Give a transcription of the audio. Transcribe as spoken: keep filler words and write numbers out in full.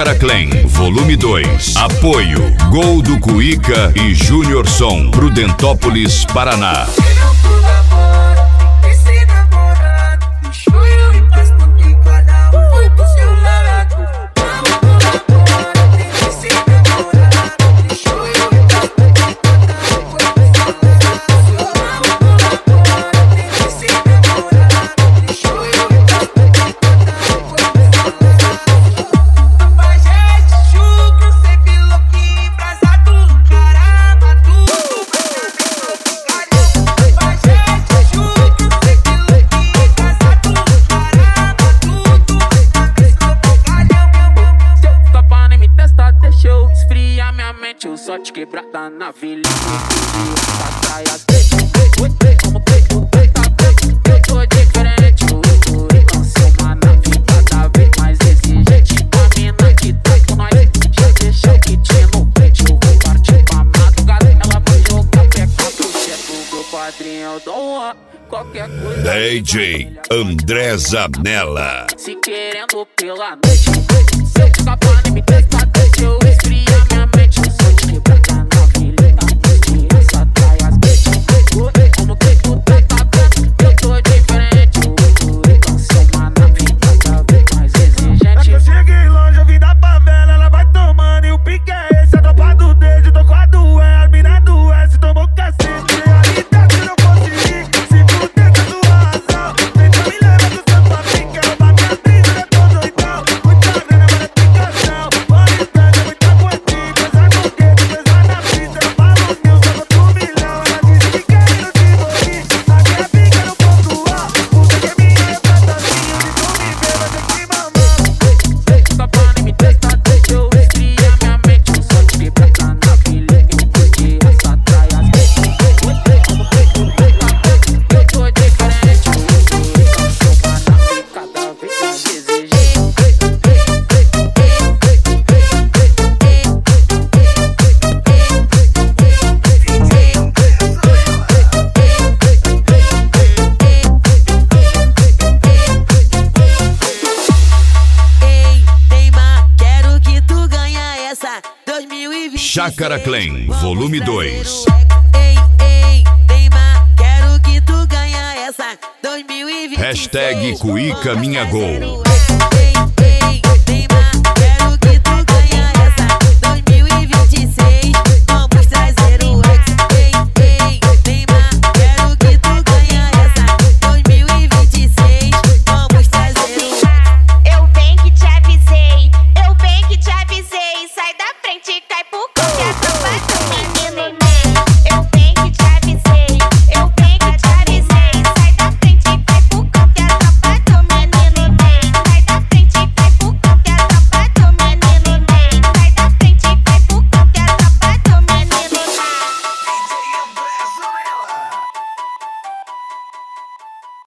Chácara Clan, volume dois. Apoio Gol do Cuíca e Júnior Som, Prudentópolis, Paraná. Eu só te quebrada na vila. Eu tô diferente, eu cansei uma nave cada vez mais exigente. A mina que tá com nós já deixou que tinha no peito. Eu vou partir pra madrugada, ela vai jogar peca pro chefe do quadrinho. Eu dou uma qualquer coisa. D J André Zanella. Se querendo pela noite, se eu ficar pra nem me testar, deixa eu esfriar minha mente. Eu só te quebrada na vila, de essa traia as bitch. Como que tu tá cagando? Eu tô diferente, eu cansei uma nave cada vez mais exigente. Eu cheguei longe, eu vim da favela, ela vai tomando e o pique é esse. A tropa do dedo, tô com a do E, a mina do S, tomou cacete. Realidade eu não consegui, se fuder com a sua razão. Tenta me levar do seu papinho, quero roubar minha brisa, eu tô doidão. Muita grana, mas é picação. Olha estranha, muita poesia, pesar com o dedo, pesar na pista. Eu falo mil, só vou pro milhão. Ela disse que quer ir no Tivoli, a minha pica no ponto A. Puta que minha é fantasia, se tu me ver, vai ter que mamar. Fica pra nem me testar, deixa eu esfriar minha mente. Eu só te quebrada na vila, eu curti essa traia as bitch. Como que tu tá cagando? Eu tô diferente, eu cansei uma nave cada vez mais exigente. Ei, Neymar, quero que tu ganha essa dois mil e vinte e seis. Chácara Clan, volume dois. Ei, ei, Neymar, quero que tu ganha essa dois mil e vinte e seis. Hashtag Cuíca Minha Gol. Vamos fazer o